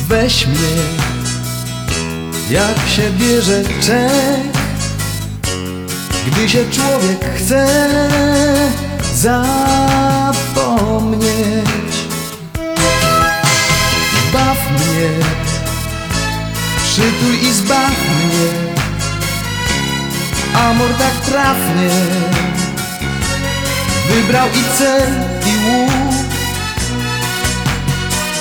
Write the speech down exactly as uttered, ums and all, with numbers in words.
Weź mnie, jak się bierze Czech, gdy się człowiek chce zapomnieć. Baw mnie, przytul i zbaw mnie, amor tak trafnie wybrał i cel, i łuk,